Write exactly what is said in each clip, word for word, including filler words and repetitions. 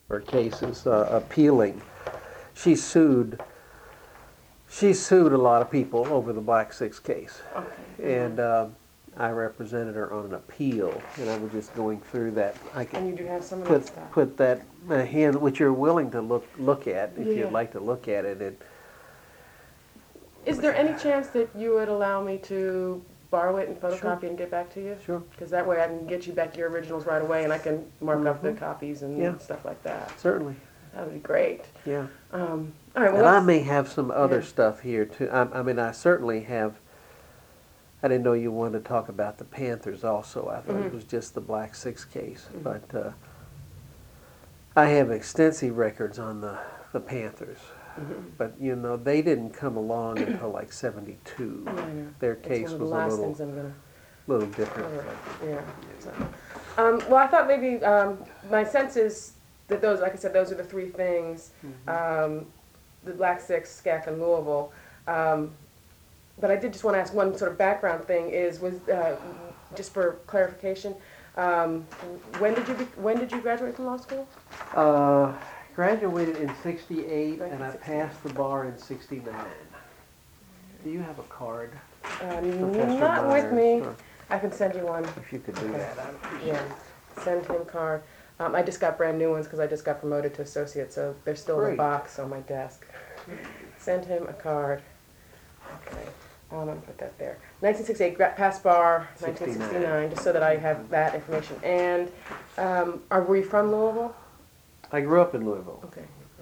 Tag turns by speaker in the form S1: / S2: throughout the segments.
S1: her cases uh, appealing. She sued. She sued a lot of people over the Black Six case,
S2: Okay.
S1: and uh, I represented her on an appeal. And I was just going through that. I
S2: And
S1: can
S2: you do have some of that
S1: put
S2: stuff.
S1: put that uh, hand, which you're willing to look look at if
S2: Yeah.
S1: you'd like to look at it. it
S2: Is there any chance that you would allow me to borrow it and photocopy
S1: Sure.
S2: it and get back to you?
S1: Sure.
S2: Because that way I can get you back your originals right away and I can mark up the
S1: Mhm.
S2: copies and
S1: Yeah.
S2: stuff like that.
S1: Certainly.
S2: That would be great.
S1: Yeah.
S2: Um, all right, well,
S1: And I
S2: let's-
S1: may have some other
S2: yeah.
S1: stuff here too. I, I mean, I certainly have. I didn't know you wanted to talk about the Panthers also. I thought
S2: Mhm.
S1: it was just the Black Six case.
S2: Mhm.
S1: But uh, I have extensive records on the, the Panthers.
S2: Mhm.
S1: But, you know, they didn't come along until like seventy-two.
S2: Yeah, I know.
S1: Their
S2: It's
S1: case
S2: one of the
S1: was a
S2: last
S1: little,
S2: things I'm gonna
S1: little different.
S2: cover. Yeah. So, um, well, I thought maybe um, my sense is that those, like I said, those are the three things: um, the Black Six, S C E F, and Louisville. Um, but I did just want to ask one sort of background thing: is was uh, just for clarification, um, when did you be, when did you graduate from law school?
S1: Uh, graduated in sixty-eight, and I
S2: sixty-eight.
S1: passed the bar in sixty-nine. Do you have a card?
S2: Uh,
S1: Professor
S2: not with
S1: Myers,
S2: me.
S1: or
S2: I can send you one.
S1: if you could do
S2: Okay.
S1: that, I'd appreciate
S2: Yeah,
S1: it.
S2: send him card. Um, I just got brand new ones because I just got promoted to associate, so they're still in
S1: Great.
S2: the box on my desk. Send him a card. Okay, um, I'm gonna put that there. nineteen sixty-eight, gra- pass bar, nineteen sixty-nine, just so that I have that information. And um, are we from Louisville?
S1: I grew up in Louisville.
S2: Okay.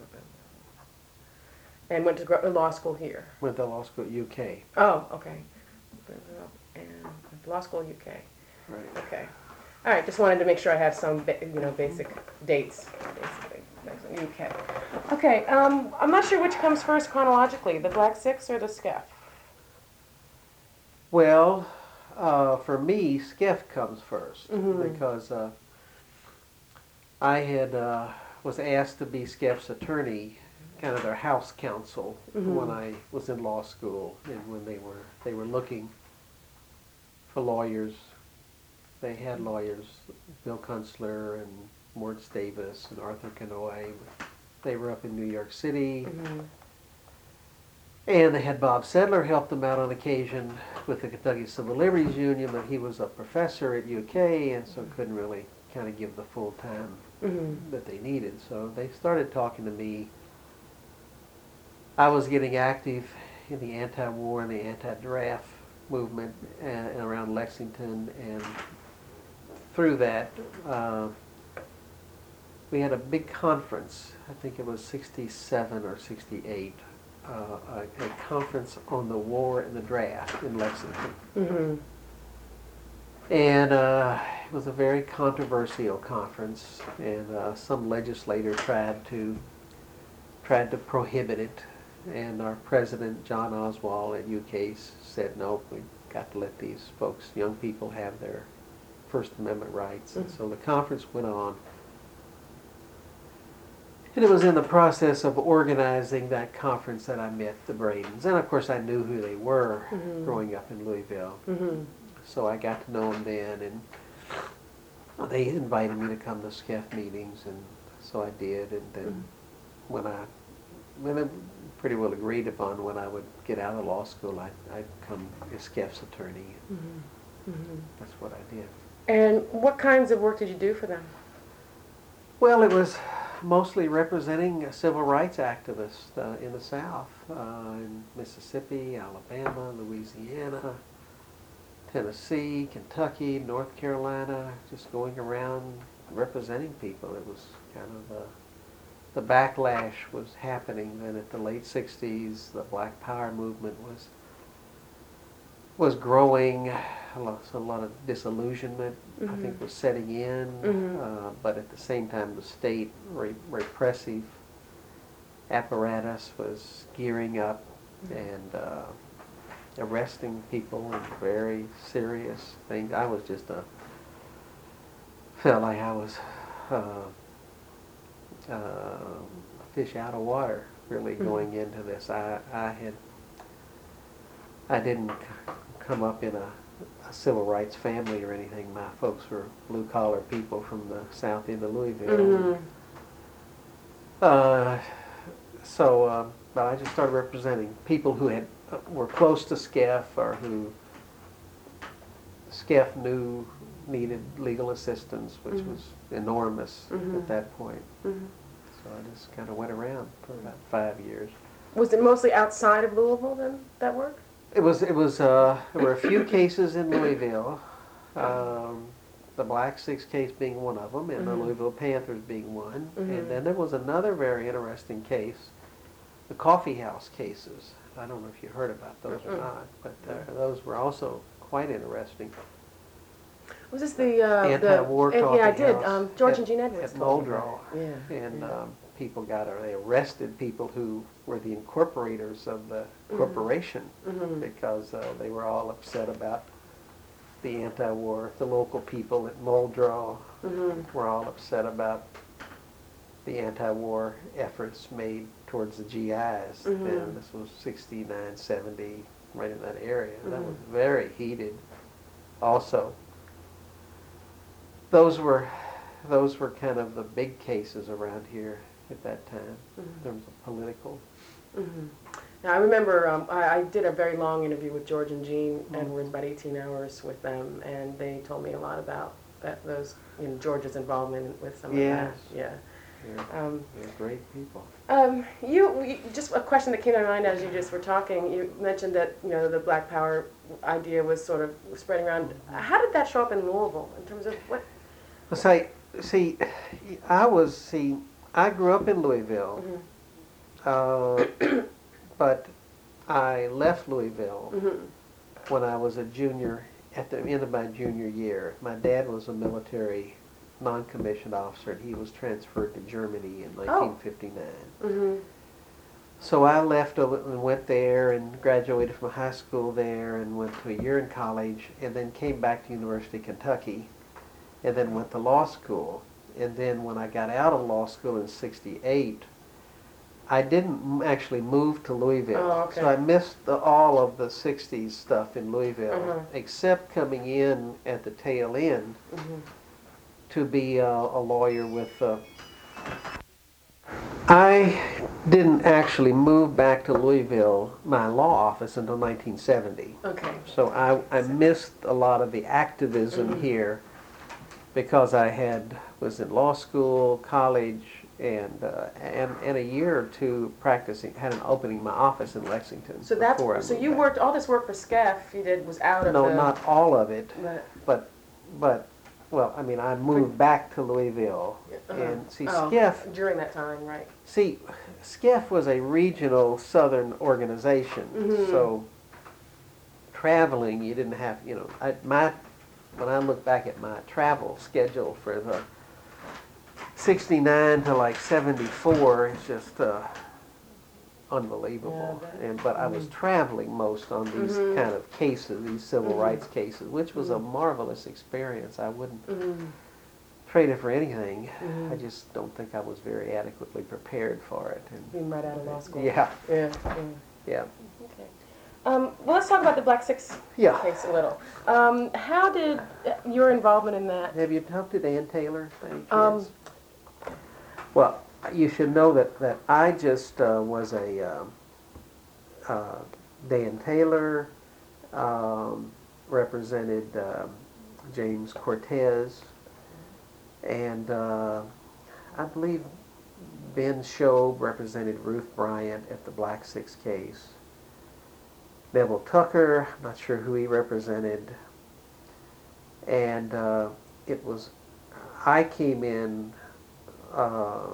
S2: And went to gr- law school here.
S1: Went to law school at U K.
S2: Oh, okay. And law school U K.
S1: Right.
S2: Okay. All right, just wanted to make sure I have some, ba- you know, basic dates, basically. U K. Okay, um, I'm not sure which comes first chronologically, the Black Six or the S C E F?
S1: Well, uh, for me, S C E F comes first
S2: Mhm.
S1: because uh, I had uh, was asked to be S C E F's attorney, kind of their house counsel,
S2: Mhm.
S1: when I was in law school, and when they were they were looking for lawyers. They had lawyers, Bill Kunstler and Moritz Davis and Arthur Kanoy. They were up in New York City.
S2: Mm-hmm.
S1: And they had Bob Sedler help them out on occasion with the Kentucky Civil Liberties Union, but he was a professor at U K and so couldn't really kind of give the full time
S2: Mm-hmm.
S1: that they needed. So they started talking to me. I was getting active in the anti-war and the anti-draft movement and, around Lexington, and through that uh, we had a big conference. I think it was sixty-seven or sixty-eight. Uh, a, a conference on the war and the draft in Lexington.
S2: Mm-hmm.
S1: And uh, it was a very controversial conference, and uh, some legislator tried to tried to prohibit it, and our president, John Oswald at U K, said, no, we've got to let these folks, young people, have their First Amendment rights. And so the conference went on. And it was in the process of organizing that conference that I met the Bradens. And of course I knew who they were
S2: Mhm.
S1: growing up in Louisville.
S2: Mm-hmm.
S1: So I got to know them then, and they invited me to come to S C E F meetings, and so I did. And then
S2: Mm-hmm.
S1: when I, when it pretty well agreed upon when I would get out of law school, I'd, I'd become S C E F's attorney.
S2: Mm-hmm. Mm-hmm.
S1: That's what I did.
S2: And what kinds of work did you do for them?
S1: Well, it was mostly representing civil rights activists uh, in the South, uh, in Mississippi, Alabama, Louisiana, Tennessee, Kentucky, North Carolina, just going around representing people. It was kind of a, the backlash was happening then at the late sixties. The Black Power movement was was growing. A lot, so a lot of disillusionment, I think,
S2: Mhm.
S1: was setting in.
S2: Mhm.
S1: Uh, but at the same time, the state re- repressive apparatus was gearing up and uh, arresting people in very serious things. I was just a felt like I was uh, uh, a fish out of water, really,
S2: Mhm.
S1: going into this. I I had I didn't c- come up in a, a civil rights family or anything. My folks were blue collar people from the south end of Louisville.
S2: Mm-hmm.
S1: Uh, so, uh, but I just started representing people who had uh, were close to SCEF or who SCEF knew needed legal assistance, which
S2: Mhm.
S1: was enormous
S2: Mhm.
S1: at that point.
S2: Mhm.
S1: So I just kind of went around for about five years.
S2: Was it mostly outside of Louisville then, that work?
S1: It was, it was, uh, there were a few cases in Louisville, um, the Black Six case being one of them, and the
S2: Mhm.
S1: Louisville Panthers being one.
S2: Mhm.
S1: And then there was another very interesting case, the coffee house cases. I don't know if you heard about those or
S2: Mm-mm.
S1: not, but uh, those were also quite interesting.
S2: Was this the, uh,
S1: Anti-war
S2: the,
S1: coffee
S2: yeah, I did,
S1: house
S2: um, George
S1: at-
S2: and Jean Edwards
S1: at
S2: told me about
S1: Muldrow.
S2: it. Yeah.
S1: And
S2: yeah.
S1: um, people got, or they arrested people who were the incorporators of the
S2: Mhm.
S1: corporation
S2: Mhm.
S1: because uh, they were all upset about the anti-war. The local people at Muldrow
S2: Mhm.
S1: were all upset about the anti-war efforts made towards the G Is.
S2: Mhm.
S1: And this was sixty-nine, seventy, right in that area. That
S2: Mhm.
S1: was very heated also. Those were, those were kind of the big cases around here at that time
S2: Mhm.
S1: in terms of political.
S2: Mhm. Now, I remember um, I, I did a very long interview with George and Jean
S1: Mhm.
S2: Edwards, about eighteen hours with them, and they told me a lot about that, those, you know, George's involvement with some
S1: Yes.
S2: of that. Yeah.
S1: They're,
S2: Um,
S1: they're great people.
S2: um, you, you, just a question that came to mind as you just were talking. You mentioned that, you know, the Black Power idea was sort of spreading around. How did that show up in Louisville in terms of what?
S1: Well, say, see, I was, see, I grew up in Louisville,
S2: Mhm.
S1: uh, but I left Louisville
S2: Mhm.
S1: when I was a junior, at the end of my junior year. My dad was a military non-commissioned officer, and he was transferred to Germany in nineteen fifty-nine.
S2: Mhm.
S1: So I left over and went there and graduated from high school there and went to a year in college and then came back to University of Kentucky and then went to law school. And then when I got out of law school in sixty-eight, I didn't m- actually move to Louisville.
S2: Oh, okay.
S1: So I missed the, all of the sixties stuff in Louisville,
S2: Uh-huh.
S1: except coming in at the tail end
S2: Mhm.
S1: to be uh, a lawyer with... Uh, I didn't actually move back to Louisville, my law office, until nineteen seventy.
S2: Okay.
S1: So I, I missed a lot of the activism
S2: Mhm.
S1: here because I had was in law school, college, and uh, and and a year or two practicing. Had an opening in my office in Lexington.
S2: So that's
S1: before I
S2: so
S1: moved
S2: you
S1: back.
S2: worked all this work for SCEF you did was out of
S1: No,
S2: the
S1: not all of it,
S2: but,
S1: but but well, I mean, I moved back to Louisville,
S2: uh-huh.
S1: and see,
S2: oh,
S1: SCEF.
S2: during that time, right?
S1: See, SCEF was a regional Southern organization,
S2: Mhm.
S1: so traveling, you didn't have, you know, I, my, when I look back at my travel schedule for the sixty-nine to like seventy-four, it's just uh, unbelievable.
S2: Yeah, I bet.
S1: And but I was
S2: Mhm.
S1: traveling most on these
S2: Mhm.
S1: kind of cases, these civil
S2: Mhm.
S1: rights cases, which was a
S2: Mhm.
S1: marvelous experience. I wouldn't
S2: Mhm.
S1: trade it for anything.
S2: Mhm.
S1: I just don't think I was very adequately prepared for it. And
S2: Being right out of law school.
S1: yeah,
S2: Yeah. yeah.
S1: yeah,
S2: Okay. Um, well, let's talk about the Black Six
S1: yeah.
S2: case a little. Um, how did uh, your involvement in that?
S1: Have you talked to Dan Taylor? by any
S2: Um,
S1: chance? Well, you should know that, that I just uh, was a um, uh, Dan Taylor, um, represented um, James Cortez, and uh, I believe Ben Shobe represented Ruth Bryant at the Black Six case. Neville Tucker, I'm not sure who he represented, and uh, it was, I came in, uh,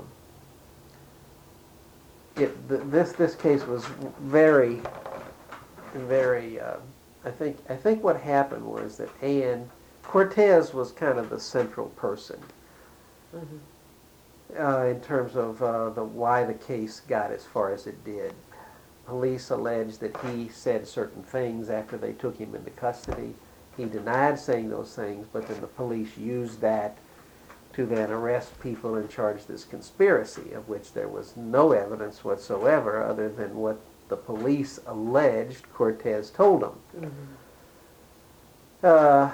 S1: it, th- this, this case was very, very, uh, I think, I think what happened was that Ann, Cortez was kind of the central person
S2: Mhm.
S1: uh, in terms of uh, the why the case got as far as it did. Police alleged that he said certain things after they took him into custody. He denied saying those things, but then the police used that to then arrest people and charge this conspiracy, of which there was no evidence whatsoever other than what the police alleged Cortez told them.
S2: Mhm.
S1: Uh,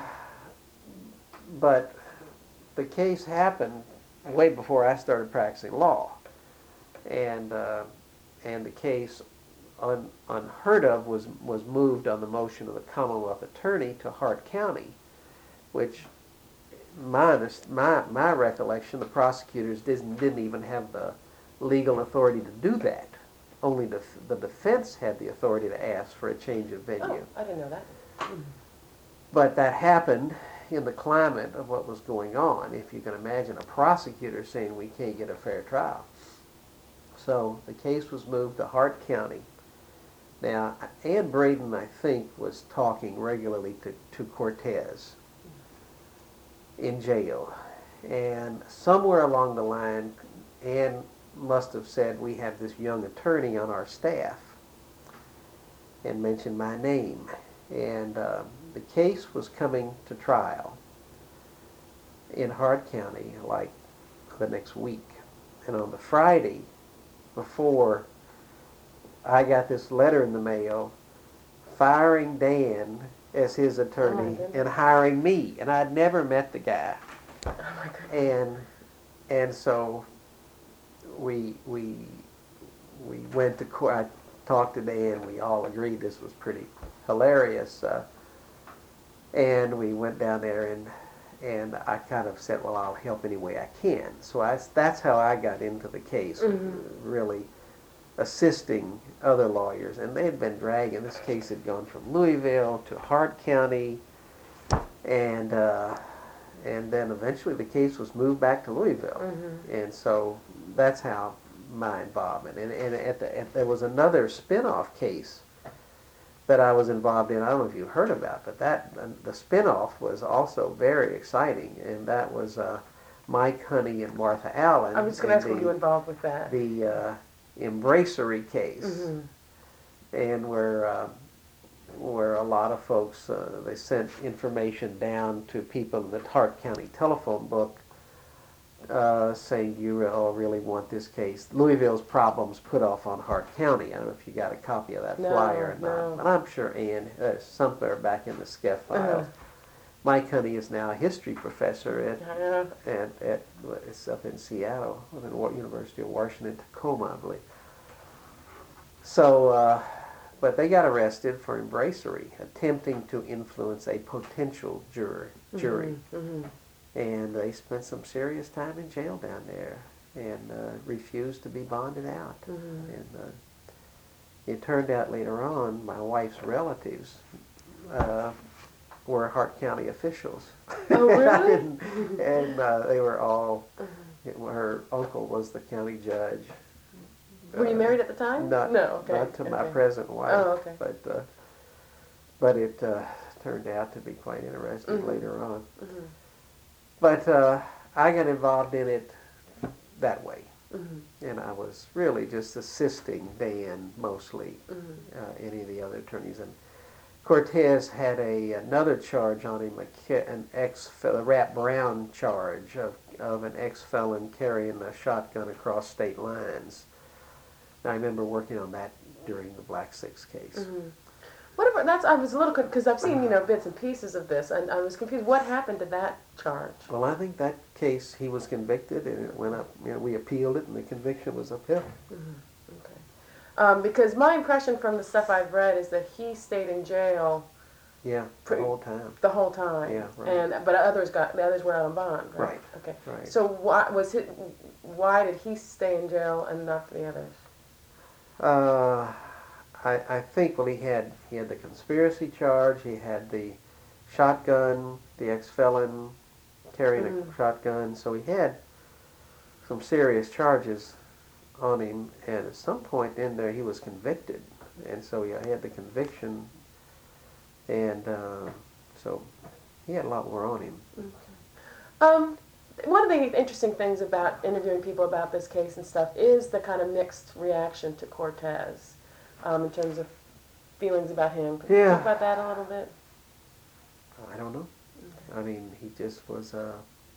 S1: but the case happened way before I started practicing law. and uh, and the case, un, unheard of, was was moved on the motion of the Commonwealth Attorney to Hart County, which, my my my recollection, the prosecutors didn't didn't even have the legal authority to do that. Only the the defense had the authority to ask for a change of venue.
S2: Oh, I didn't know that. Mm-hmm.
S1: But that happened in the climate of what was going on. If you can imagine a prosecutor saying we can't get a fair trial. So the case was moved to Hart County. Now, Ann Braden, I think, was talking regularly to, to Cortez in jail. And somewhere along the line, Ann must have said, we have this young attorney on our staff, and mentioned my name. And uh, the case was coming to trial in Hart County like the next week. And on the Friday before, I got this letter in the mail firing Dan as his attorney
S2: oh
S1: and hiring me. And I'd never met the guy.
S2: Oh my goodness.
S1: And and so we we we went to court. I talked to Dan. We all agreed this was pretty hilarious. Uh, and we went down there, and and I kind of said, well, I'll help any way I can. So I, that's how I got into the case,
S2: mm-hmm.
S1: really assisting other lawyers. And they had been dragging. This case had gone from Louisville to Hart County, and uh, and then eventually the case was moved back to Louisville.
S2: Mm-hmm.
S1: And so that's how my involvement. And, and at the, at, there was another spin-off case that I was involved in. I don't know if you've heard about, but that uh, the spin-off was also very exciting, and that was uh, Mike Honey and Martha Allen.
S2: I was going to ask, were you involved with that?
S1: The uh, Embracery case,
S2: mm-hmm.
S1: and where uh, where a lot of folks uh, they sent information down to people in the Hart County telephone book, uh, saying, you all really want this case. Louisville's problems put off on Hart County. I don't know if you got a copy of that
S2: no,
S1: flyer or
S2: no.
S1: not. But I'm sure Ann, uh, somewhere back in the S C E F files.
S2: Uh-huh.
S1: Mike Honey is now a history professor at,
S2: uh,
S1: at, at it's up in Seattle, at the University of Washington, Tacoma, I believe. So, uh, but they got arrested for embracery, attempting to influence a potential juror, jury.
S2: Mm-hmm. Mm-hmm.
S1: And they spent some serious time in jail down there, and uh, refused to be bonded out.
S2: Mm-hmm.
S1: And uh, it turned out later on, my wife's relatives uh, were Hart County officials.
S2: Oh, really?
S1: and and uh, they were all,
S2: Mm-hmm.
S1: her uncle was the county judge.
S2: Were
S1: uh,
S2: you married at the time?
S1: Not,
S2: no, okay.
S1: not to
S2: okay.
S1: my present wife.
S2: Oh, okay.
S1: But, uh, but it uh, turned out to be quite interesting
S2: mm-hmm.
S1: later on.
S2: Mm-hmm.
S1: But uh, I got involved in it that way.
S2: Mm-hmm.
S1: And I was really just assisting Dan mostly,
S2: mm-hmm.
S1: uh, any of the other attorneys. And Cortez had a another charge on him, a, an ex a Rap Brown charge of, of an ex-felon carrying a shotgun across state lines. And I remember working on that during the Black Six case.
S2: Mm-hmm. What about, that's, I was a little, because I've seen, you know, bits and pieces of this, and I was confused. What happened to that charge?
S1: Well, I think that case, he was convicted, and it went up, you know, we appealed it, and the conviction was upheld.
S2: Mm-hmm. Okay. Um, because my impression from the stuff I've read is that he stayed in jail
S1: Yeah, the
S2: Pretty-
S1: whole time.
S2: the whole time.
S1: Yeah, right.
S2: And but others got, the others were out on bond, right?
S1: Right,
S2: Okay.
S1: right.
S2: So why was it? Why did he stay in jail and not the others?
S1: Uh, I, I think, well, he had he had the conspiracy charge, he had the shotgun, the ex-felon carrying
S2: Mhm.
S1: a shotgun, so he had some serious charges on him, and at some point in there he was convicted, and so he had the conviction, and uh, so he had a lot more on him.
S2: Um, one of the interesting things about interviewing people about this case and stuff is the kind of mixed reaction to Cortez, um, in terms of feelings about him. Can you
S1: Yeah.
S2: talk about that a little bit?
S1: I don't know. I mean, he just was, uh,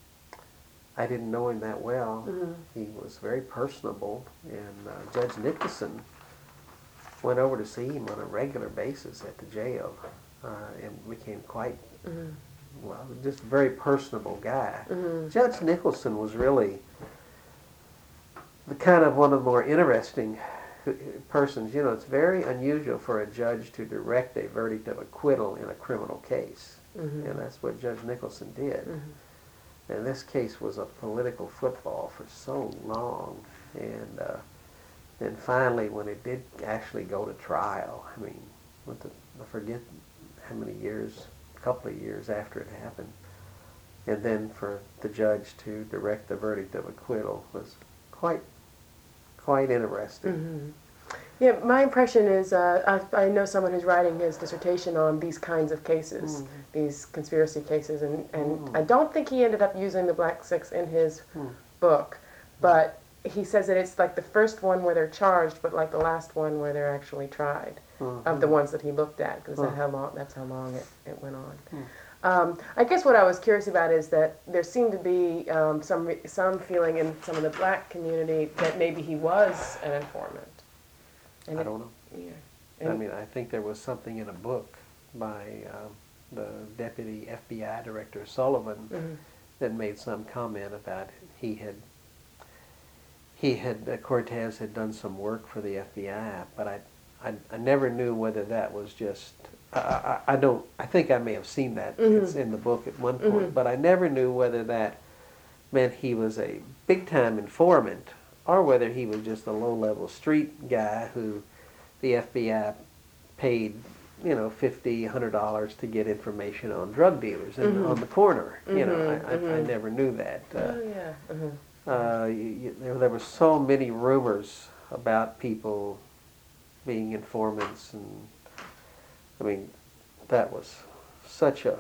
S1: I didn't know him that well.
S2: Mhm.
S1: He was very personable, and uh, Judge Nicholson went over to see him on a regular basis at the jail, uh, and became quite,
S2: Mhm.
S1: well, just a very personable guy.
S2: Mhm.
S1: Judge Nicholson was really, the kind of one of the more interesting persons. You know, it's very unusual for a judge to direct a verdict of acquittal in a criminal case, mm-hmm. and that's what Judge Nicholson did. Mm-hmm. And this case was a political football for so long, and uh, then finally, when it did actually go to trial, I mean, what the, I forget how many years, a couple of years after it happened, and then for the judge to direct the verdict of acquittal was quite, quite interesting.
S2: Mm-hmm. Yeah, my impression is, uh, I, I know someone who's writing his dissertation on these kinds of cases, mm. these conspiracy cases, and, and mm. I don't think he ended up using the Black Six in his mm. book, but he says that it's like the first one where they're charged, but like the last one where they're actually tried, mm-hmm. of the ones that he looked at, because mm. how long, that's how long it, it went on. Mm. Um, I guess what I was curious about is that there seemed to be um, some re- some feeling in some of the black community that maybe he was an informant.
S1: And I don't know.
S2: Yeah.
S1: And I mean, I think there was something in a book by um, the deputy F B I director Sullivan mm-hmm. that made some comment about he had he had uh, Cortez had done some work for the F B I, but I I, I never knew whether that was just. I, I, I don't. I think I may have seen that. Mm-hmm. It's in the book at one point, mm-hmm. but I never knew whether that meant he was a big-time informant or whether he was just a low-level street guy who the F B I paid, you know, fifty, a hundred dollars to get information on drug dealers and mm-hmm. on the corner. Mm-hmm. You know, I,
S2: mm-hmm.
S1: I, I never knew that. Uh,
S2: oh yeah. Mm-hmm.
S1: Uh, you, you, there, there were so many rumors about people being informants, and I mean, that was such a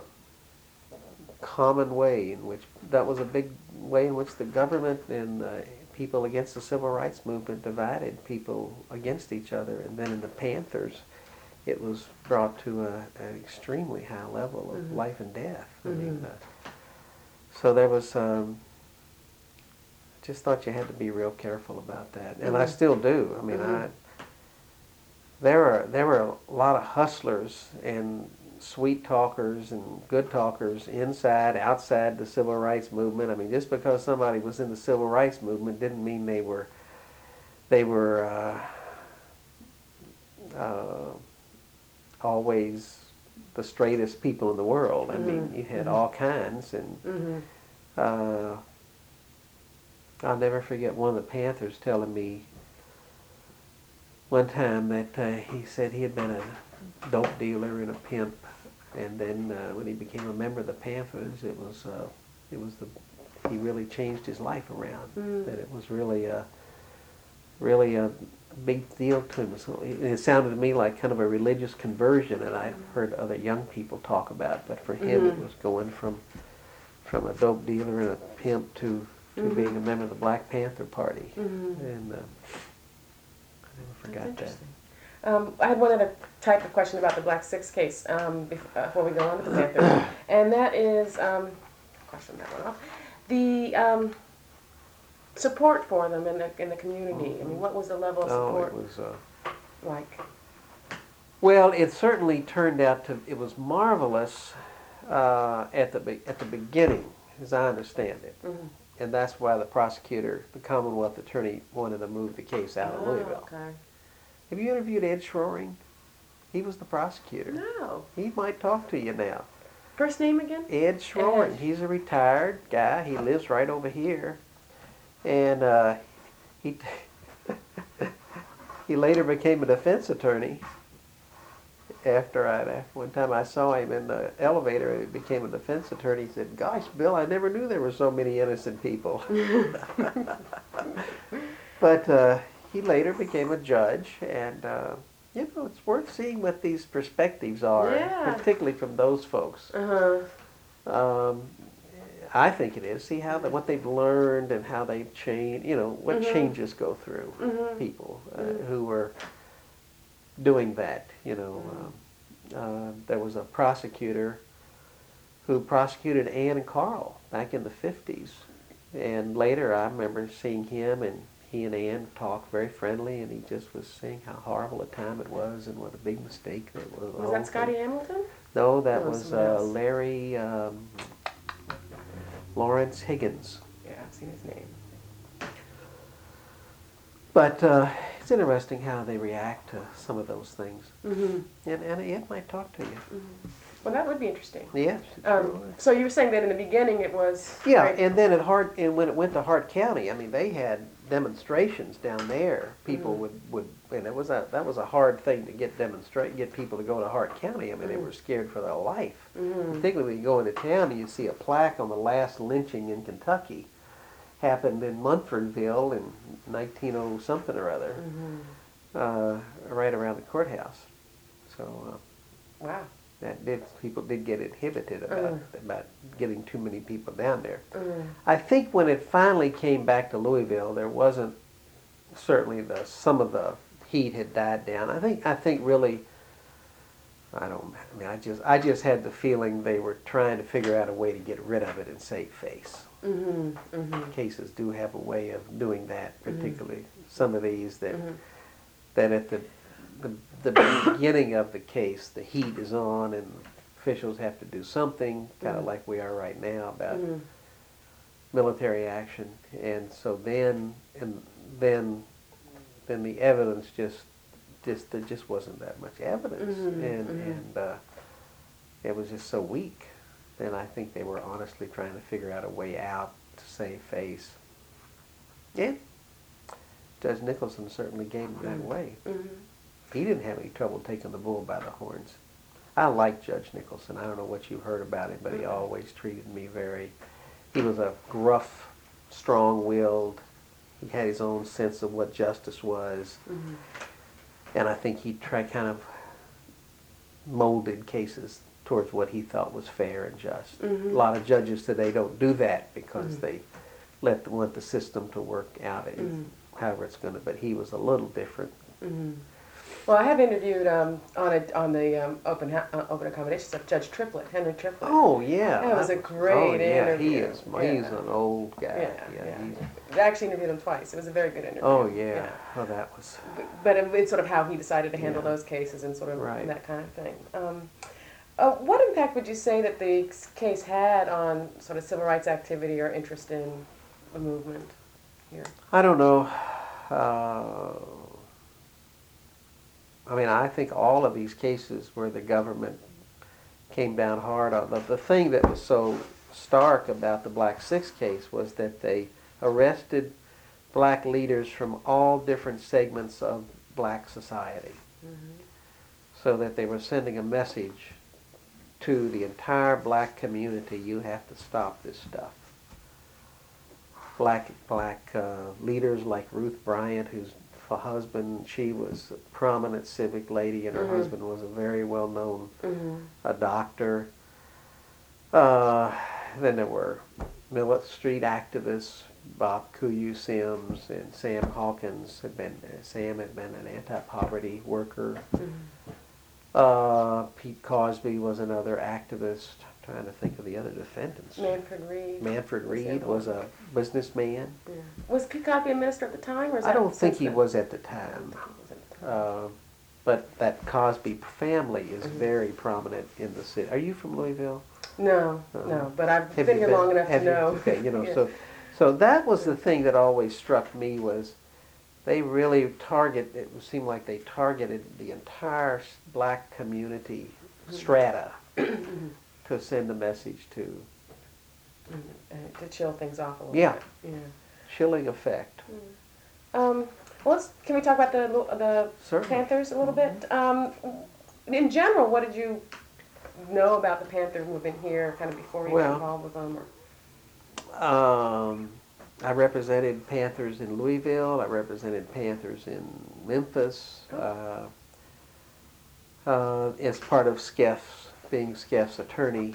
S1: common way in which, that was a big way in which the government and uh, people against the civil rights movement divided people against each other. And then in the Panthers, it was brought to a, an extremely high level of mm-hmm. life and death. I mm-hmm. mean, uh, so there was, um, just thought you had to be real careful about that. And mm-hmm. I still do. I mean, mm-hmm. I, there were, there were a lot of hustlers and sweet talkers and good talkers inside, outside the civil rights movement. I mean, just because somebody was in the civil rights movement didn't mean they were they were uh, uh, always the straightest people in the world. I mm-hmm. mean, you had mm-hmm. all kinds, and mm-hmm. uh, I'll never forget one of the Panthers telling me one time that uh, he said he had been a dope dealer and a pimp, and then uh, when he became a member of the Panthers, it was uh, it was the he really changed his life around. Mm. That it was really a really a big deal to him. So it, it sounded to me like kind of a religious conversion, and I've heard other young people talk about. But for him, mm-hmm. it was going from from a dope dealer and a pimp to to mm-hmm. being a member of the Black Panther Party, mm-hmm. and uh, I never forgot that.
S2: Um, I had one other type of question about the Black Six case um, before we go on to the Panthers, and that is, um, question that one off, the um, support for them in the in the community. I mean, what was the level of support
S1: oh, it was, uh,
S2: like?
S1: Well, it certainly turned out to, it was marvelous uh, at the be- at the beginning, as I understand it. Mm-hmm. And that's why the prosecutor, the Commonwealth attorney, wanted to move the case out of
S2: oh,
S1: Louisville.
S2: Okay.
S1: Have you interviewed Ed Schroering? He was the prosecutor.
S2: No.
S1: He might talk to you now.
S2: First name again?
S1: Ed Schroering.
S2: Ed.
S1: He's a retired guy. He lives right over here. And uh, he he later became a defense attorney. After I, after one time I saw him in the elevator and he became a defense attorney, he said, "Gosh, Bill, I never knew there were so many innocent people." But uh, he later became a judge, and uh, you know, it's worth seeing what these perspectives are,
S2: yeah.
S1: particularly from those folks. Uh-huh. Um, I think it is. See how the, what they've learned and how they've changed. You know, what mm-hmm. changes go through mm-hmm. people uh, mm-hmm. who are doing that. You know, mm-hmm. um, uh, there was a prosecutor who prosecuted Ann and Carl back in the fifties, and later I remember seeing him and. He and Ann talked very friendly, and he just was saying how horrible a time it was and what a big mistake that was.
S2: Was that Scotty thing. Hamilton?
S1: No, that oh, was uh, Larry um, Lawrence Higgins.
S2: Yeah, I've seen his name.
S1: But uh, it's interesting how they react to some of those things.
S2: Mm-hmm.
S1: And, and it might talk to you.
S2: Mm-hmm. Well, that would be interesting.
S1: Yes.
S2: Um, so you were saying that in the beginning it was...
S1: Yeah,
S2: right?
S1: and then at Hart, and when it went to Hart County, I mean, they had demonstrations down there. People
S2: Mm-hmm.
S1: would, would, and it was a, that was a hard thing to get demonstrate, get people to go to Hart County. I mean,
S2: Mm-hmm.
S1: they were scared for their life.
S2: Mm-hmm.
S1: Particularly when you go into town and you see a plaque on the last lynching in Kentucky happened in Munfordville in nineteen oh something or other,
S2: Mm-hmm.
S1: uh, right around the courthouse. So uh,
S2: Wow.
S1: that did, people did get inhibited about
S2: Mm.
S1: about getting too many people down there.
S2: Mm.
S1: I think when it finally came back to Louisville, there wasn't certainly the some of the heat had died down. I think I think really, I don't. I mean, I just I just had the feeling they were trying to figure out a way to get rid of it and save face.
S2: Mm-hmm. Mm-hmm.
S1: Cases do have a way of doing that, particularly some of these that
S2: Mm-hmm.
S1: that at the the, the beginning of the case, the heat is on and officials have to do something, kind of
S2: Mhm.
S1: like we are right now about
S2: Mm-hmm.
S1: military action, and so then and then then the evidence just just there just wasn't that much evidence,
S2: Mhm,
S1: and
S2: mhm.
S1: and uh, it was just so weak. And I think they were honestly trying to figure out a way out to save face. Yeah, Judge Nicholson certainly gave them that
S2: Mhm.
S1: way.
S2: Mm-hmm.
S1: He didn't have any trouble taking the bull by the horns. I like Judge Nicholson. I don't know what you've heard about him, but he
S2: Mhm.
S1: always treated me very, he was a gruff, strong-willed, he had his own sense of what justice was,
S2: Mm-hmm.
S1: and I think he tried kind of molded cases towards what he thought was fair and just.
S2: Mhm.
S1: A lot of judges today don't do that because
S2: Mhm.
S1: they let the, want the system to work out as,
S2: Mhm.
S1: however it's going to, but he was a little different.
S2: Mm-hmm. Well, I have interviewed um, on a, on the um, open ha- uh, open accommodations of Judge Triplett, Henry Triplett.
S1: Oh yeah,
S2: That was a great
S1: oh, yeah,
S2: interview.
S1: he is.
S2: Yeah.
S1: He's an old guy.
S2: Yeah,
S1: Yeah,
S2: yeah.
S1: he's-
S2: I actually interviewed him twice. It was a very good interview.
S1: oh yeah. Oh, that was
S2: But, but it- it's sort of how he decided to handle
S1: Yeah.
S2: those cases and sort of
S1: Right.
S2: that kind of thing. Um, uh, what impact would you say that the case had on sort of civil rights activity or interest in the movement here?
S1: I don't know. Uh, I mean, I think all of these cases where the government came down hard on the, the thing that was so stark about the Black Six case was that they arrested black leaders from all different segments of black society,
S2: Mm-hmm.
S1: so that they were sending a message to the entire black community: you have to stop this stuff. Black black uh, leaders like Ruth Bryant, whose f- husband, she was a prominent civic lady, and her
S2: Mhm.
S1: husband was a very well-known
S2: Mm-hmm.
S1: a doctor. Uh, then there were Millet Street activists, Bob Kuyu Sims and Sam Hawkins had been. Uh, Sam had been an anti-poverty worker.
S2: Mm-hmm.
S1: Uh, Pete Cosby was another activist. I'm trying to think of the other defendants.
S2: Manfred Reed.
S1: Manfred
S2: was the
S1: Reed
S2: other
S1: was
S2: one.
S1: a businessman.
S2: Yeah. Was Pete Cosby a minister at the time, or is
S1: I
S2: that
S1: don't think
S2: since
S1: he
S2: then?
S1: was at the
S2: I don't
S1: time.
S2: think he was at the time.
S1: Uh, but that Cosby family is
S2: Mhm.
S1: very prominent in the city. Are you from Louisville?
S2: No,
S1: Uh,
S2: no, but I've
S1: Have
S2: been
S1: you
S2: here long enough to
S1: have you-
S2: know.
S1: Okay, you know,
S2: Yeah.
S1: so so that was the thing that always struck me was they really target. It seemed like they targeted the entire s- black community strata to send a message to.
S2: Mhm. Uh, to chill things off a little
S1: Yeah.
S2: bit. Yeah.
S1: Chilling effect.
S2: Um, well, let's, can we talk about the the
S1: Certainly.
S2: Panthers a little bit? Um, in general, what did you know about the Panther movement here, kind of before you
S1: Well,
S2: got involved with them? Or?
S1: Um, I represented Panthers in Louisville. I represented Panthers in Memphis. Uh, uh, as part of Skeff's, being Skeff's attorney.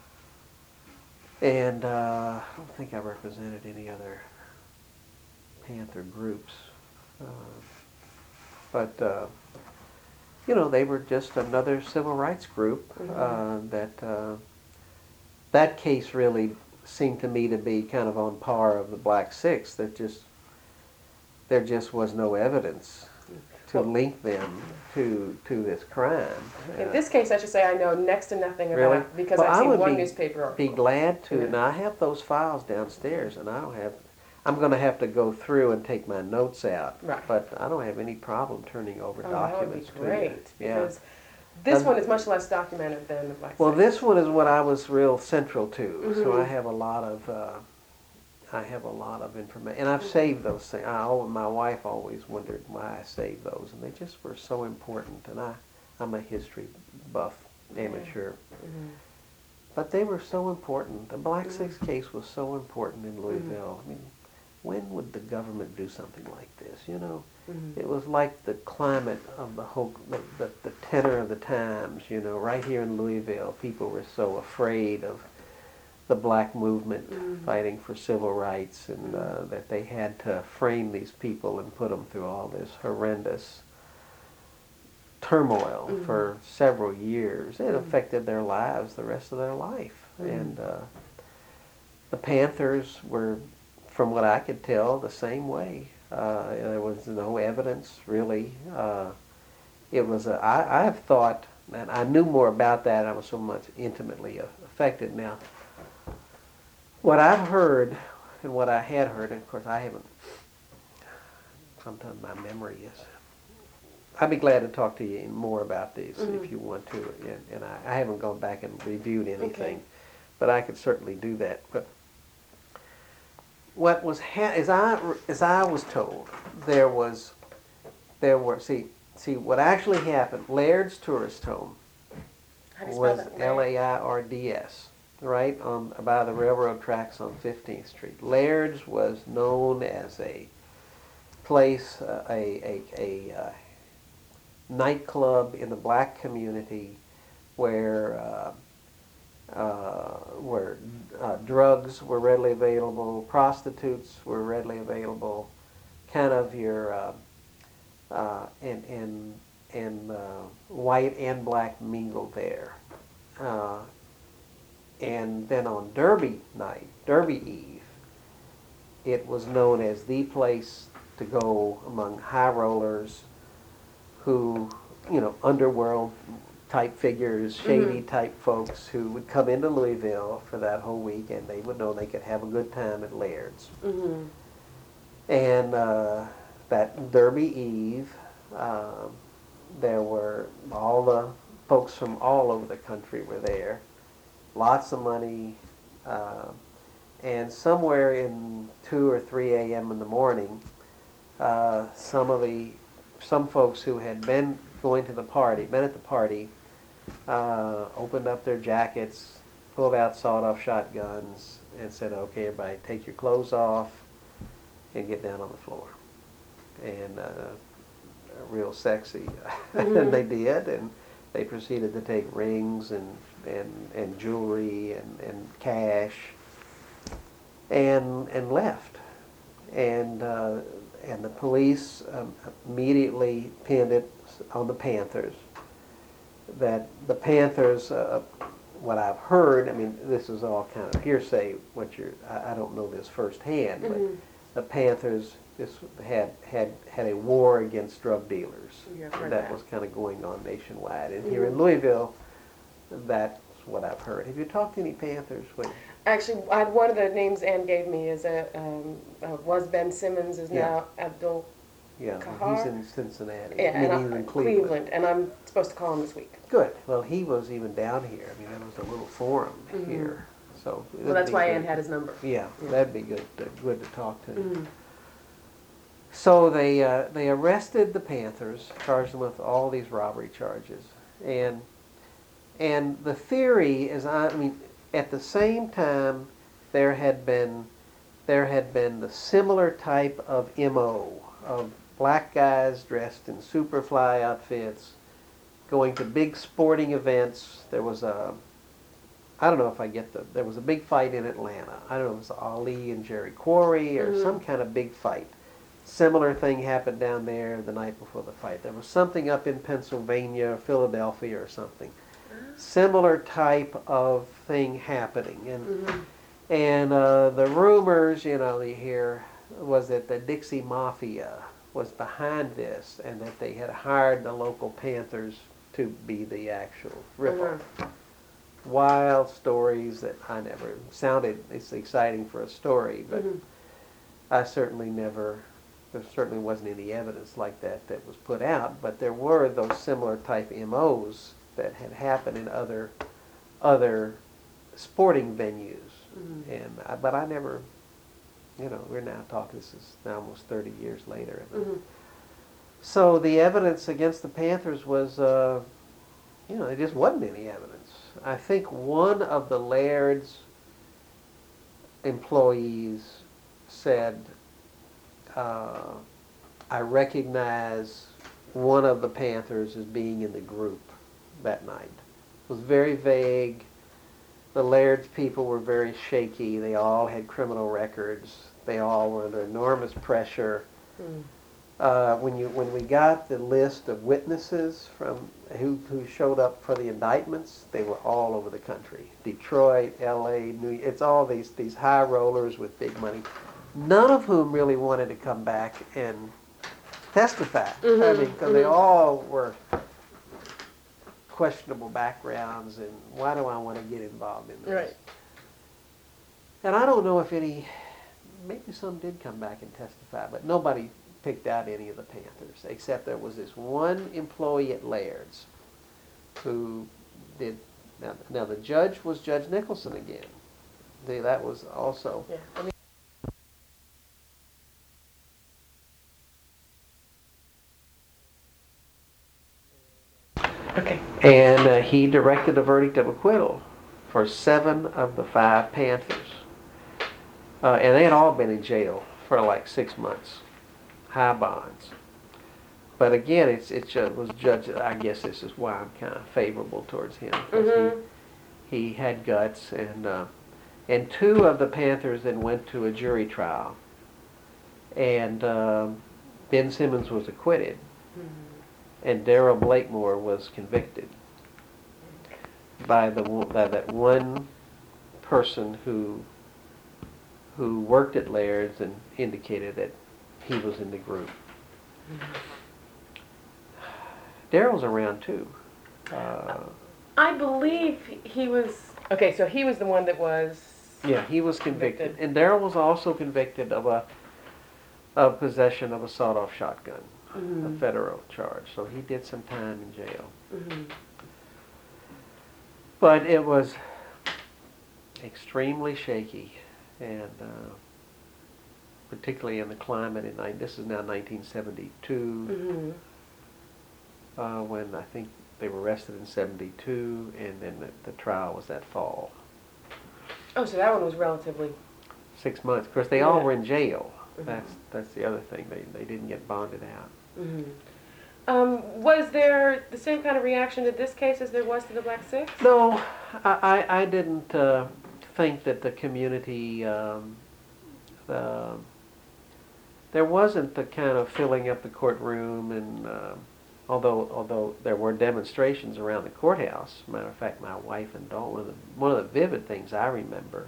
S1: And uh, I don't think I represented any other Panther groups. Uh, but, uh, you know, they were just another civil rights group uh,
S2: Mhm.
S1: that, uh, that case really seemed to me to be kind of on par of the Black Six, that just, there just was no evidence to
S2: Well-
S1: link them to to this crime.
S2: In
S1: Uh,
S2: this case, I should say I know next to nothing about
S1: Really?
S2: because
S1: Well,
S2: I've
S1: I
S2: seen
S1: would
S2: one
S1: be-
S2: newspaper
S1: be
S2: article.
S1: glad to.
S2: Yeah.
S1: Now I have those files downstairs, and I don't have. I'm going to have to go through and take my notes out.
S2: Right.
S1: But I don't have any problem turning over
S2: Oh,
S1: documents
S2: that would be great,
S1: to you. Yeah.
S2: because this
S1: Um,
S2: one is much less documented than the Black
S1: Well,
S2: Six.
S1: this one is what I was real central to, so I
S2: Mhm.
S1: have a lot of uh, I have a lot of information, and I've saved those things. I, al- my wife always wondered why I saved those, and they just were so important. And I, I'm a history buff amateur,
S2: Mhm.
S1: but they were so important. The Black Six case was so important in Louisville. I mean, when would the government do something like this? You know,
S2: Mhm.
S1: it was like the climate of the whole, the, the, the tenor of the times. You know, right here in Louisville, people were so afraid of the black movement
S2: Mhm.
S1: fighting for civil rights, and uh, that they had to frame these people and put them through all this horrendous turmoil
S2: Mhm.
S1: for several years. It
S2: Mhm.
S1: affected their lives the rest of their life.
S2: Mhm.
S1: And uh, the Panthers were, from what I could tell, the same way. Uh, there was no evidence, really. Uh, it was a, I, I have thought, and I knew more about that, I was so much intimately affected now. What I've heard, and what I had heard, and of course I haven't, sometimes my memory is, I'd be glad to talk to you more about these
S2: Mhm.
S1: if you want to, and, and I, I haven't gone back and reviewed anything,
S2: Okay.
S1: but I could certainly do that. But what was, ha- as I, as I was told, there was, there were, see, see what actually happened, Laird's Tourist Home
S2: How do you spell
S1: was
S2: that?
S1: L A I R D S, right on by the railroad tracks on fifteenth Street. Laird's was known as a place, uh, a a, a uh, nightclub in the black community where uh, uh, where uh, drugs were readily available, prostitutes were readily available, kind of your uh, uh, and and and uh, white and black mingled there. Uh, and then on Derby night, Derby Eve, it was known as the place to go among high rollers who, you know, underworld type figures, shady
S2: Mhm.
S1: type folks who would come into Louisville for that whole week, and they would know they could have a good time at Laird's.
S2: Mhm.
S1: And uh, that Derby Eve, um, there were all the folks from all over the country were there, lots of money, uh, and somewhere in two or three a m in the morning, uh, some of the some folks who had been going to the party, been at the party, uh, opened up their jackets, pulled out sawed-off shotguns, and said, "Okay, everybody, take your clothes off and get down on the floor." And uh, real sexy,
S2: Mhm.
S1: and they did, and they proceeded to take rings and and, and jewelry and, and cash, and and left, and uh, and the police um, immediately pinned it on the Panthers. That the Panthers, uh, what I've heard, I mean, this is all kind of hearsay. What you're, I, I don't know this firsthand, but
S2: Mhm.
S1: the Panthers just had had had a war against drug dealers.
S2: Yeah, I've heard
S1: that
S2: that.
S1: was kind of going on nationwide, and here in
S2: Mhm.
S1: Louisville, that's what I've heard. Have you talked to any Panthers? When,
S2: Actually, I, one of the names Ann gave me is a um, uh, was Ben Simmons, is
S1: Yeah.
S2: now Abdul.
S1: yeah,
S2: Kahar?
S1: he's in Cincinnati.
S2: Yeah,
S1: I mean,
S2: and
S1: he's
S2: I-
S1: in Cleveland.
S2: and I'm supposed to call him this week.
S1: Good. Well, he was even down here. I mean, there was a little forum
S2: Mhm.
S1: here, so.
S2: Well,
S1: it'd
S2: that's
S1: be
S2: why
S1: good.
S2: Ann had his number.
S1: Yeah,
S2: Yeah.
S1: that'd be good. To, good to talk to.
S2: Mhm.
S1: So they uh, they arrested the Panthers, charged them with all these robbery charges, and and the theory is, I, I mean, at the same time, there had been there had been the similar type of M O of black guys dressed in Superfly outfits, going to big sporting events. There was a, I don't know if I get the, there was a big fight in Atlanta. I don't know if it was Ali and Jerry Quarry or
S2: Mhm.
S1: some kind of big fight. Similar thing happened down there the night before the fight. There was something up in Pennsylvania or Philadelphia or something. Similar type of thing happening. And
S2: Mhm.
S1: and uh, the rumors, you know, you hear, was that the Dixie Mafia was behind this and that they had hired the local Panthers to be the actual ripoff.
S2: Mhm.
S1: Wild stories that I never sounded, it's exciting for a story, but
S2: Mhm.
S1: I certainly never, there certainly wasn't any evidence like that that was put out, but there were those similar type M Os that had happened in other other sporting venues. Mm-hmm. And I, but I never, you know, we're now talking, this is now almost thirty years later. Mm-hmm. So the evidence against the Panthers was, uh, you know, there just wasn't any evidence. I think one of the Laird's employees said, uh, I recognize one of the Panthers as being in the group that night. It was very vague. The Laird's people were very shaky. They all had criminal records. They all were under enormous pressure. Mm. Uh, when you when we got the list of witnesses from who who showed up for the indictments, they were all over the country. Detroit, L A, New York. It's all these these high rollers with big money, none of whom really wanted to come back and testify. Mm-hmm. I mean, because mm-hmm. they all were questionable backgrounds, and why do I want to get involved in this? Right. And I don't know if any, maybe some did come back and testify, but nobody picked out any of the Panthers, except there was this one employee at Laird's who did, now, now the judge was Judge Nicholson again. See, that was also... Yeah. I mean,
S2: okay.
S1: And uh, he directed a verdict of acquittal for seven of the five Panthers. Uh, and they had all been in jail for like six months. High bonds. But again, it's it was judged. I guess this is why I'm kind of favorable towards him. Mm-hmm. He, he had guts, and uh, and two of the Panthers then went to a jury trial, and uh, Ben Simmons was acquitted, mm-hmm. and Darrell Blakemore was convicted by the by that one person who who worked at Laird's and indicated that he was in the group. Mm-hmm. Darrell's around too. Uh,
S2: I believe he was, okay, so he was the one that was...
S1: Yeah, he was convicted. convicted. And Darrell was also convicted of a of possession of a sawed-off shotgun, mm-hmm. a federal charge. So he did some time in jail. Mm-hmm. But it was extremely shaky, and uh, particularly in the climate in this is now nineteen seventy-two, mm-hmm. uh, when I think they were arrested in seventy-two, and then the, the trial was that fall.
S2: Oh, so that one was relatively
S1: six months. Of course, they yeah. all were in jail. Mm-hmm. That's that's the other thing. They they didn't get bonded out.
S2: Mm-hmm. Um, was there the same kind of reaction to this case as there was to the Black Six?
S1: No, I I, I didn't uh, think that the community. Um, uh, There wasn't the kind of filling up the courtroom, and uh, although although there were demonstrations around the courthouse. Matter of fact, my wife and daughter, one of the, one of the vivid things I remember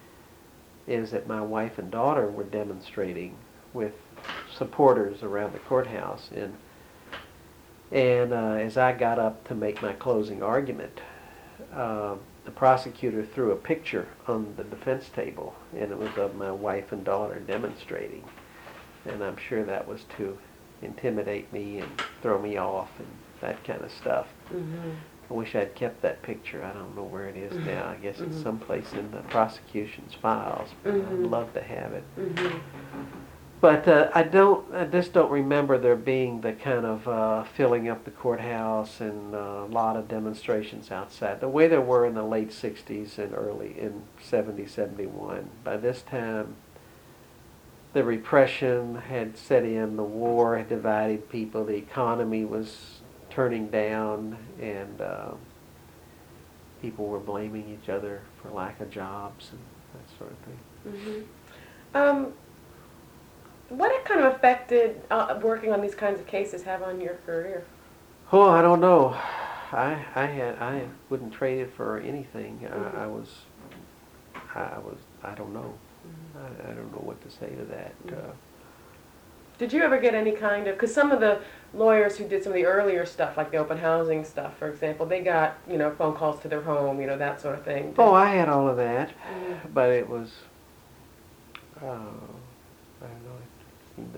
S1: is that my wife and daughter were demonstrating with supporters around the courthouse, and and uh, as I got up to make my closing argument, uh, the prosecutor threw a picture on the defense table, and it was of my wife and daughter demonstrating. And I'm sure that was to intimidate me and throw me off and that kind of stuff. Mm-hmm. I wish I'd kept that picture. I don't know where it is mm-hmm. now. I guess mm-hmm. it's someplace in the prosecution's files. Mm-hmm. I'd love to have it. Mm-hmm. But uh, I don't. I just don't remember there being the kind of uh, filling up the courthouse and uh, a lot of demonstrations outside the way there were in the late sixties and early in seventy, seventy-one. By this time, the repression had set in, the war had divided people, the economy was turning down, and uh, people were blaming each other for lack of jobs and that sort of thing.
S2: Mm-hmm. Um, what kind of effect did uh, working on these kinds of cases have on your career?
S1: Oh, I don't know. I I had I wouldn't trade it for anything. Mm-hmm. I, I was I was I don't know. I, I don't know what to say to that. Uh,
S2: did you ever get any kind of, because some of the lawyers who did some of the earlier stuff, like the open housing stuff, for example, they got, you know, phone calls to their home, you know, that sort of thing.
S1: Oh, I had all of that, mm-hmm. but it was, uh, I don't know. It seemed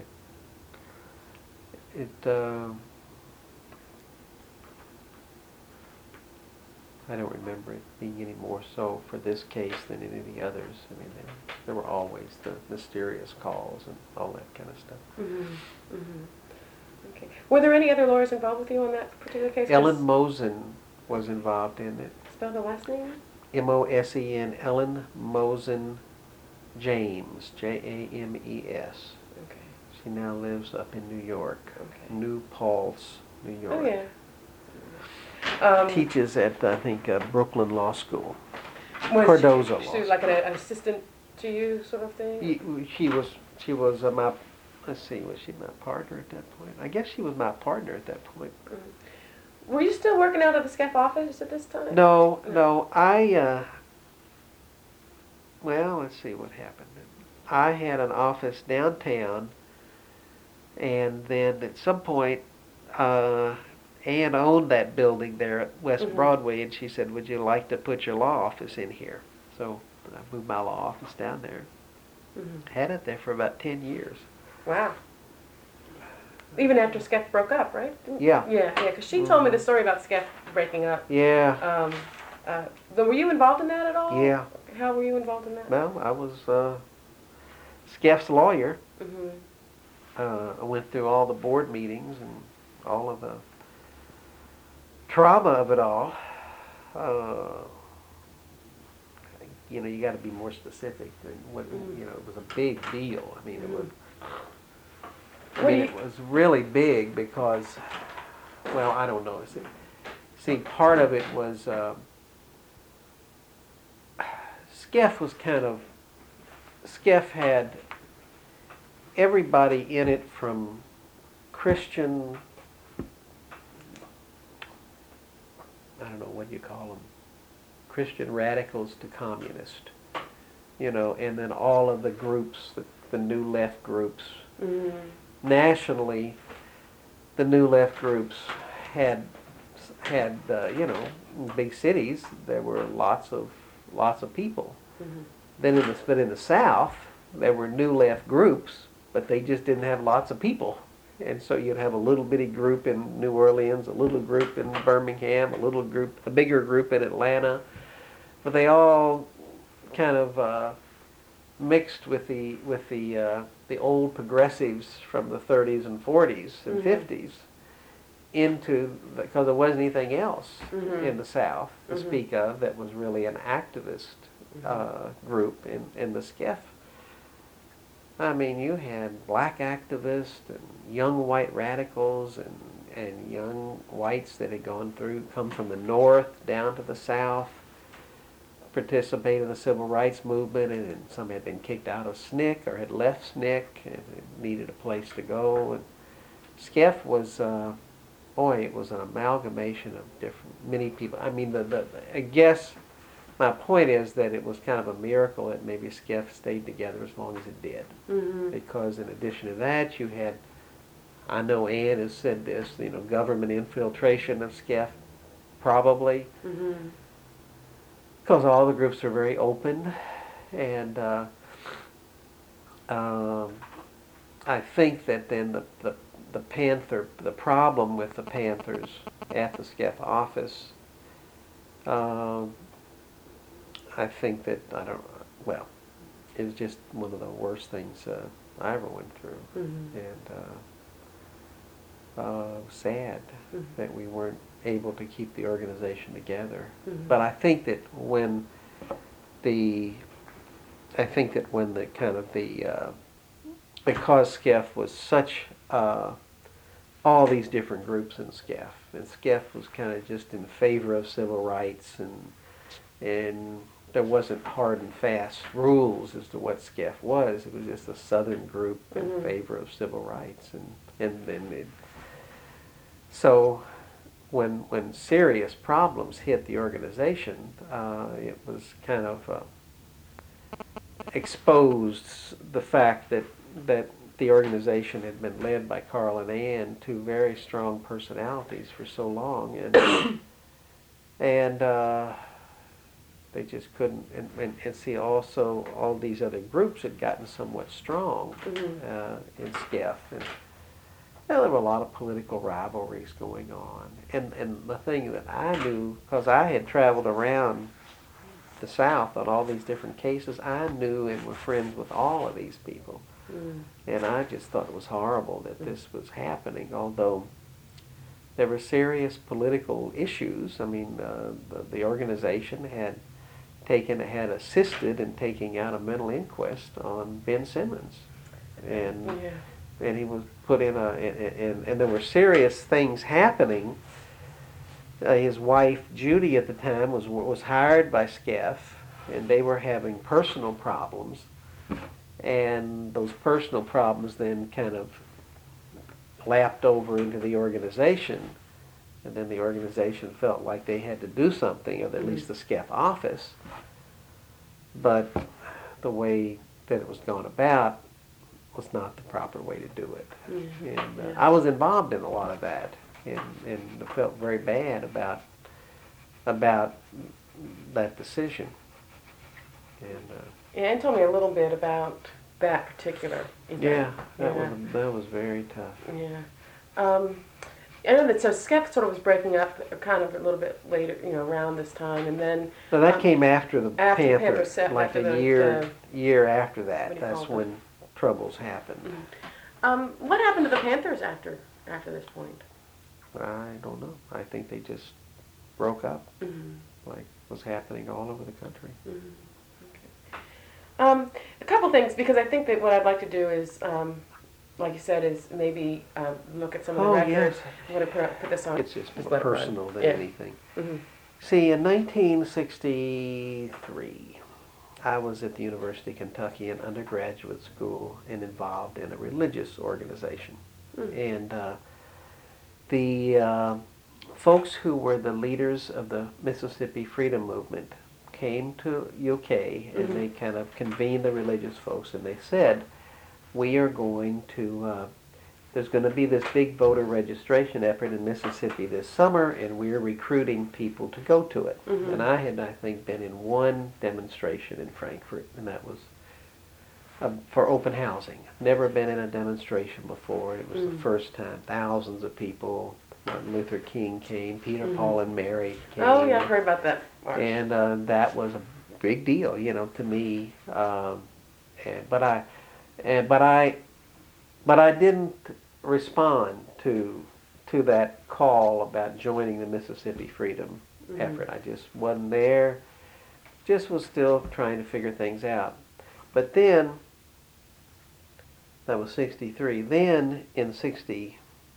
S1: like it. Uh, I don't remember it being any more so for this case than any of the others. I mean, there, there were always the mysterious calls and all that kind of stuff.
S2: Mm-hmm. Mm-hmm. Okay. Were there any other lawyers involved with you on that particular case?
S1: Ellen Mosen was involved in it.
S2: Spell the last name?
S1: M O S E N, Ellen Mosen James, J A M E S.
S2: Okay.
S1: She now lives up in New York,
S2: Okay.
S1: New Paltz, New York.
S2: Oh, yeah. Um,
S1: Teaches at, I think, uh, Brooklyn Law School.
S2: was
S1: Cardozo
S2: she,
S1: Law
S2: she was like an, an assistant to you sort of thing?
S1: Ye- She was, she was uh, my, let's see, was she my partner at that point? I guess she was my partner at that point.
S2: Mm-hmm. Were you still working out of the S C E F office at this time?
S1: No, no, I, uh, well, let's see what happened. I had an office downtown, and then at some point, uh, Ann owned that building there at West
S2: Mhm.
S1: Broadway, and she said, would you like to put your law office in here? So I moved my law office down there.
S2: Mm-hmm.
S1: Had it there for about ten years.
S2: Wow. Even after S C E F broke up, right? Didn't-
S1: Yeah.
S2: Yeah, yeah, because she told me the story about S C E F breaking up.
S1: Yeah,
S2: Um, uh, but were you involved in that at all?
S1: yeah.
S2: How were you involved in that?
S1: Well, I was uh, S C E F's lawyer.
S2: Mm-hmm.
S1: Uh, I went through all the board meetings and all of the trauma of it all. Uh, you know, you got to be more specific than what,
S2: Mm.
S1: you know, it was a big deal. I mean, it was, I
S2: What do
S1: mean,
S2: you-
S1: it was really big because, well, I don't know. See, see part of it was, uh, S C E F was kind of, S C E F had everybody in it from Christian, I don't know what you call them, Christian radicals to communist, you know, and then all of the groups, the, the New Left groups.
S2: Mm-hmm.
S1: Nationally, the New Left groups had, had uh, you know, in big cities, there were lots of, lots of people.
S2: Mm-hmm.
S1: Then in the, but in the South, there were New Left groups, but they just didn't have lots of people. And so you'd have a little bitty group in New Orleans, a little group in Birmingham, a little group, a bigger group in Atlanta. But they all kind of uh, mixed with the with the uh, the old progressives from the thirties and forties and
S2: Mhm.
S1: fifties into, because there wasn't anything else
S2: Mhm.
S1: in the South to
S2: Mhm.
S1: speak of that was really an activist uh, group in, in the S C E F. I mean, you had black activists and young white radicals and, and young whites that had gone through, come from the North down to the South, participated in the civil rights movement, and, and some had been kicked out of S N C C or had left S N C C and needed a place to go. And S C E F was, uh, boy, it was an amalgamation of different, many people. I mean, the, the I guess my point is that it was kind of a miracle that maybe S C E F stayed together as long as it did.
S2: Mm-hmm.
S1: Because in addition to that, you had, I know Ann has said this, you know, government infiltration of S C E F, probably,
S2: Mm-hmm.
S1: because all the groups are very open, and uh, um, I think that then the, the the Panther, the problem with the Panthers at the S C E F office, um, I think that, I don't, well, it was just one of the worst things uh, I ever went through.
S2: Mm-hmm.
S1: And uh, uh, sad
S2: Mhm.
S1: that we weren't able to keep the organization together.
S2: Mhm.
S1: But I think that when the, I think that when the kind of the, uh, because S C E F was such, uh, all these different groups in S C E F, and S C E F was kind of just in favor of civil rights, and and there wasn't hard and fast rules as to what S C E F was. It was just a Southern group in
S2: Mhm.
S1: favor of civil rights, and and then it, so when when serious problems hit the organization, uh, it was kind of uh, exposed the fact that that the organization had been led by Carl and Ann, two very strong personalities, for so long, and and uh, They just couldn't. And, and, and see, also all these other groups had gotten somewhat strong
S2: Mhm.
S1: uh, in SCEF, and well, there were a lot of political rivalries going on. And and the thing that I knew, because I had traveled around the South on all these different cases, I knew and were friends with all of these people.
S2: Mm.
S1: And I just thought it was horrible that this was happening, although there were serious political issues. I mean, uh, the, the organization had taken, had assisted in taking out a mental inquest on Ben Simmons. And
S2: Yeah.
S1: and he was put in a, and, and there were serious things happening. Uh, his wife, Judy, at the time, was was hired by SCEF, and they were having personal problems. And those personal problems then kind of lapped over into the organization. And then the organization felt like they had to do something, or at least the SCEF office. But the way that it was gone about was not the proper way to do it.
S2: Yeah.
S1: And uh,
S2: Yeah.
S1: I was involved in a lot of that, and, and felt very bad about about that decision. And uh,
S2: Yeah, and told me a little bit about that particular event.
S1: yeah, that
S2: Yeah.
S1: was that was very tough.
S2: Yeah. Um, I know that so SCEF sort of was breaking up kind of a little bit later, you know, around this time, and then
S1: So that
S2: um,
S1: came after the
S2: after
S1: Panther,
S2: Panther set,
S1: like
S2: after
S1: a
S2: the-
S1: year
S2: the-
S1: year after
S2: what
S1: that.
S2: do you
S1: That's
S2: call it?
S1: when troubles happened.
S2: um, what happened to the Panthers after after this point?
S1: I don't know. I think they just broke up,
S2: Mm-hmm.
S1: like was happening all over the country.
S2: Okay. Um, a couple things, because I think that what I'd like to do is, um, like you said, is maybe um, look at some of the
S1: Oh,
S2: records.
S1: yes.
S2: I'm going to put, put this on.
S1: It's just
S2: Just
S1: more
S2: let it run.
S1: personal than
S2: Yeah.
S1: anything.
S2: Mm-hmm.
S1: See, in nineteen sixty-three, I was at the University of Kentucky in undergraduate school and involved in a religious organization.
S2: Mm.
S1: And uh, the uh, folks who were the leaders of the Mississippi Freedom Movement came to U K, and
S2: Mhm.
S1: they kind of convened the religious folks, and they said, we are going to, uh, there's going to be this big voter registration effort in Mississippi this summer, and we're recruiting people to go to it.
S2: Mhm.
S1: And I had, I think, been in one demonstration in Frankfurt, and that was uh, for open housing. Never been in a demonstration before. It was
S2: Mm.
S1: the first time. Thousands of people. Martin Luther King came. Peter,
S2: Mhm.
S1: Paul, and Mary came.
S2: Oh, yeah, I've heard about that. March.
S1: And uh, that was a big deal, you know, to me. Um, and, but I, and but I, but I didn't respond to to that call about joining the Mississippi Freedom
S2: Mhm.
S1: effort. I just wasn't there. Just was still trying to figure things out. But then, that was sixty-three. Then in sixty-five,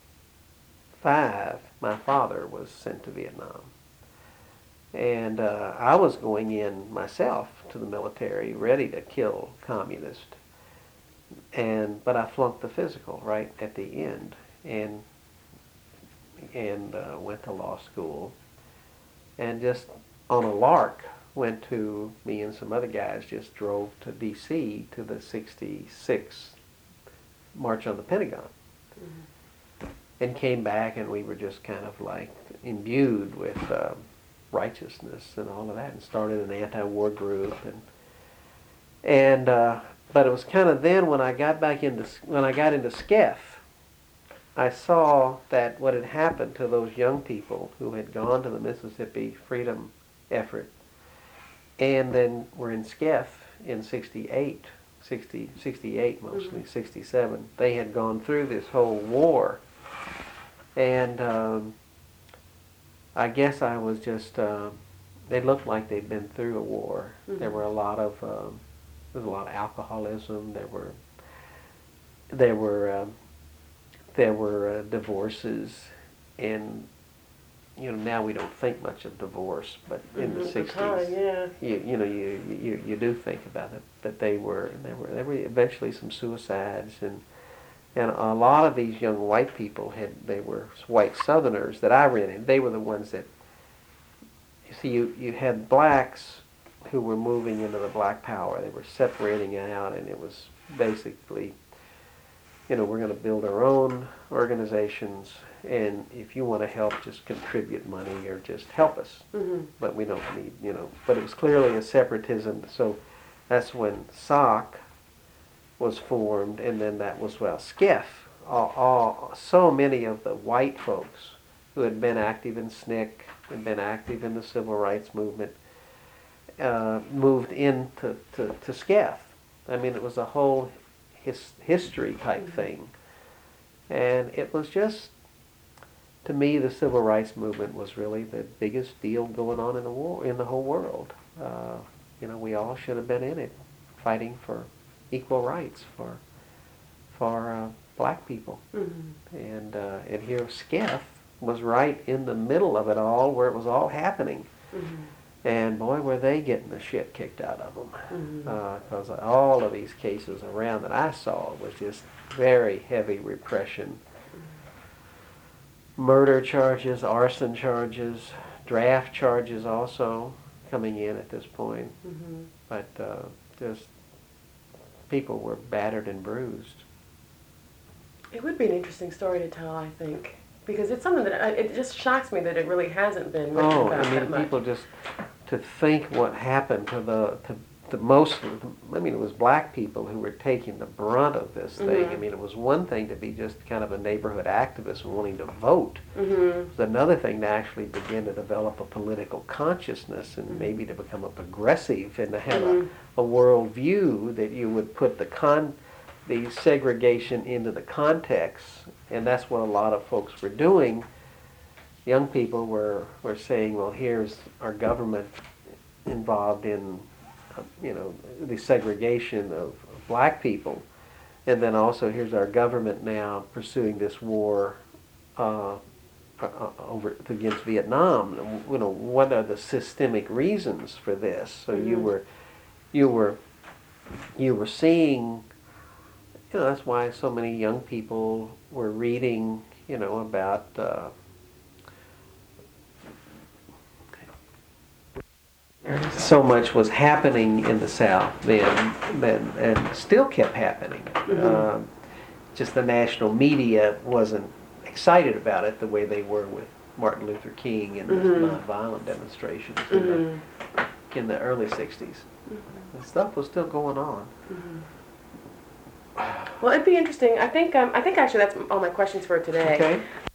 S1: my father was sent to Vietnam. And uh, I was going in myself to the military, ready to kill communists. And but I flunked the physical right at the end, and and uh, went to law school, and just on a lark went to, me and some other guys just drove to D C to the sixty-six March on the Pentagon.
S2: Mhm.
S1: And came back, and we were just kind of like imbued with uh, righteousness and all of that, and started an anti-war group, and and uh, but it was kind of then when I got back into when I got into SCEF, I saw that what had happened to those young people who had gone to the Mississippi Freedom effort, and then were in SCEF in sixty-eight, sixty, sixty-eight mostly,
S2: Mhm.
S1: sixty-seven. They had gone through this whole war. And um, I guess I was just, uh, they looked like they'd been through a war.
S2: Mhm.
S1: There were a lot of, um, there was a lot of alcoholism. There were, there were, um, there were uh, divorces, and you know now we don't think much of divorce, but in
S2: Mhm,
S1: the
S2: at
S1: sixties,
S2: time, yeah.
S1: you you know you you you do think about it. That they were there were there were eventually some suicides, and. And a lot of these young white people had, they were white Southerners that I ran in. They were the ones that, you see, you, you had blacks who were moving into the black power. They were separating out, and it was basically you know, we're going to build our own organizations, and if you want to help, just contribute money or just help us.
S2: Mm-hmm.
S1: But we don't need, you know. But it was clearly a separatism, so that's when S O C was formed, and then that was, well, S C I F. All, all, so many of the white folks who had been active in S N C C and been active in the civil rights movement uh, moved into to, to S C I F. I mean, it was a whole his, history type thing. And it was just, to me, the civil rights movement was really the biggest deal going on in the war, in the whole world. Uh, you know, we all should have been in it, fighting for equal rights for for uh, black people.
S2: Mm-hmm.
S1: And uh, and here S C I F was right in the middle of it all, where it was all happening.
S2: Mm-hmm.
S1: And boy, were they getting the shit kicked out of them.
S2: Mm-hmm.
S1: Because uh, all of these cases around that I saw was just very heavy repression. Murder charges, arson charges, draft charges also coming in at this point.
S2: Mm-hmm.
S1: But uh, just people were battered and bruised.
S2: It would be an interesting story to tell, I think, because it's something that I, it just shocks me that it really hasn't been written
S1: Oh,
S2: about
S1: I
S2: that
S1: mean,
S2: much.
S1: people just to think what happened to the to the most. I mean, it was black people who were taking the brunt of this thing.
S2: Mm-hmm.
S1: I mean, it was one thing to be just kind of a neighborhood activist wanting to vote.
S2: Mm-hmm.
S1: It was another thing to actually begin to develop a political consciousness and
S2: Mm-hmm.
S1: maybe to become a progressive and to have
S2: Mm-hmm.
S1: a, a world view that you would put the con the segregation into the context, and that's what a lot of folks were doing. Young people were, were saying, well, here's our government involved in, uh, you know, the segregation of, of black people, and then also here's our government now pursuing this war uh, uh, over against Vietnam. You know, what are the systemic reasons for this? So
S2: Mm-hmm.
S1: you were, you were, you were seeing. You know, that's why so many young people were reading, you know, about uh, so much was happening in the South then, then and still kept happening.
S2: Mm-hmm.
S1: Um, just the national media wasn't excited about it the way they were with Martin Luther King and
S2: Mm-hmm.
S1: the nonviolent demonstrations in,
S2: Mm-hmm.
S1: the, in the early sixties.
S2: Mm-hmm.
S1: The stuff was still going on.
S2: Mm-hmm. Well, it'd be interesting. I think um, I think actually that's all my questions for today.
S1: Okay.